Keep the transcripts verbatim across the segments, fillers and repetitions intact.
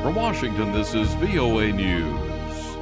From Washington, this is V O A News.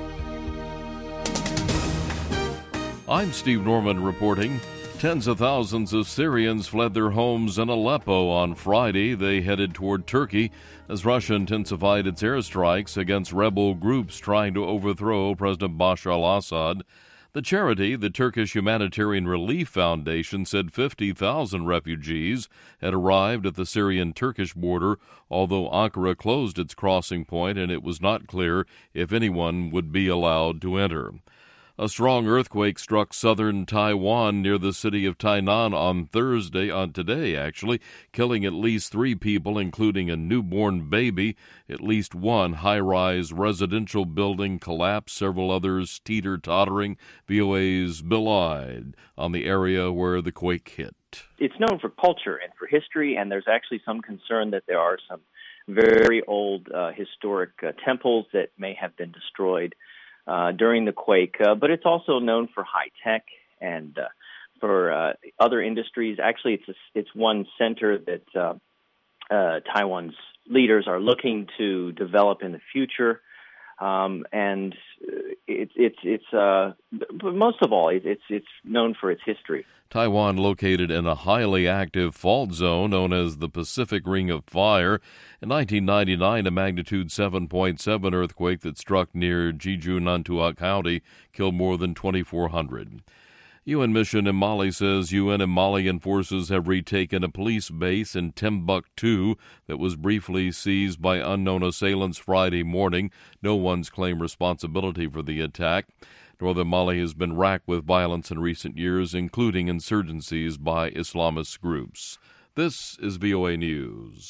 I'm Steve Norman reporting. Tens of thousands of Syrians fled their homes in Aleppo on Friday. They headed toward Turkey as Russia intensified its airstrikes against rebel groups trying to overthrow President Bashar al-Assad. The charity, the Turkish Humanitarian Relief Foundation, said fifty thousand refugees had arrived at the Syrian-Turkish border, although Ankara closed its crossing point and it was not clear if anyone would be allowed to enter. A strong earthquake struck southern Taiwan near the city of Tainan on Thursday, on today actually, killing at least three people, including a newborn baby. At least one high-rise residential building collapsed, several others teeter-tottering. V O A's Bill Ide on the area where the quake hit. It's known for culture and for history, and there's actually some concern that there are some very old uh, historic uh, temples that may have been destroyed Uh, during the quake, uh, but it's also known for high tech and uh, for uh, other industries. Actually, it's a, it's one center that uh, uh, Taiwan's leaders are looking to develop in the future, um, and it's it's it's uh, but most of all, it's it's known for its history. Taiwan, located in a highly active fault zone known as the Pacific Ring of Fire. In nineteen ninety-nine, a magnitude seven point seven earthquake that struck near Jeju Nantua County killed more than twenty-four hundred. U N mission in Mali says U N and Malian forces have retaken a police base in Timbuktu that was briefly seized by unknown assailants Friday morning. No one's claimed responsibility for the attack. Northern Mali has been racked with violence in recent years, including insurgencies by Islamist groups. This is V O A News.